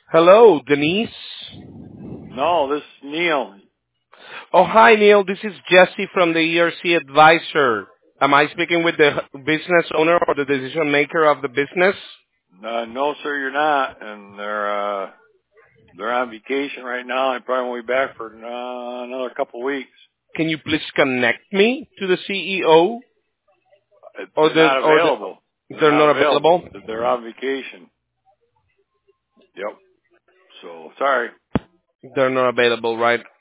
Hello, Denise. No, this is Neil. Oh, hi, Neil. This is Jesse from the ERC Advisor. Am I speaking with the business owner or the decision maker of the business? No, sir, you're not. And they're on vacation right now. I probably won't be back for another couple of weeks. Can you please connect me to the CEO or They're not the available. They're they're not not available. available? They're on vacation. Yep. So sorry. They're not available, right?